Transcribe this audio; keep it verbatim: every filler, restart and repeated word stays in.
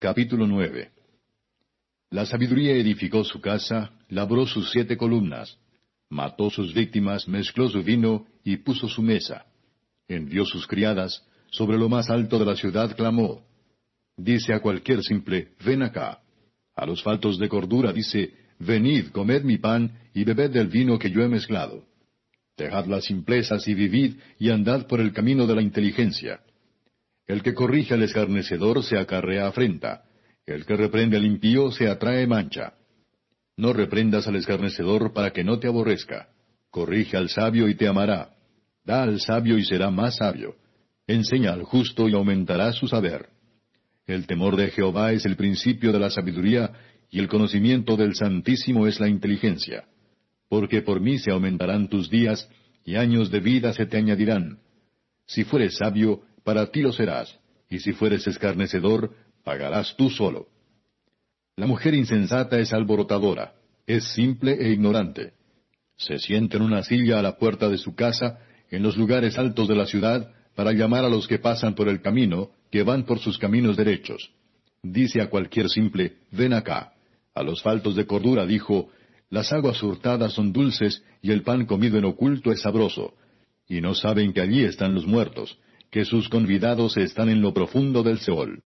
Capítulo nueve. La sabiduría edificó su casa, labró sus siete columnas, mató sus víctimas, mezcló su vino y puso su mesa. Envió sus criadas, sobre lo más alto de la ciudad clamó. Dice a cualquier simple, ven acá. A los faltos de cordura dice, venid, comed mi pan y bebed del vino que yo he mezclado. Dejad las simplezas y vivid, y andad por el camino de la inteligencia. El que corrige al escarnecedor se acarrea afrenta, el que reprende al impío se atrae mancha. No reprendas al escarnecedor para que no te aborrezca. Corrige al sabio y te amará. Da al sabio y será más sabio. Enseña al justo y aumentará su saber. El temor de Jehová es el principio de la sabiduría, y el conocimiento del Santísimo es la inteligencia. Porque por mí se aumentarán tus días, y años de vida se te añadirán. Si fueres sabio, para ti lo serás, y si fueres escarnecedor, pagarás tú solo. La mujer insensata es alborotadora, es simple e ignorante. Se sienta en una silla a la puerta de su casa, en los lugares altos de la ciudad, para llamar a los que pasan por el camino, que van por sus caminos derechos. Dice a cualquier simple, ven acá. A los faltos de cordura dijo, las aguas hurtadas son dulces, y el pan comido en oculto es sabroso. Y no saben que allí están los muertos, que sus convidados están en lo profundo del Seol.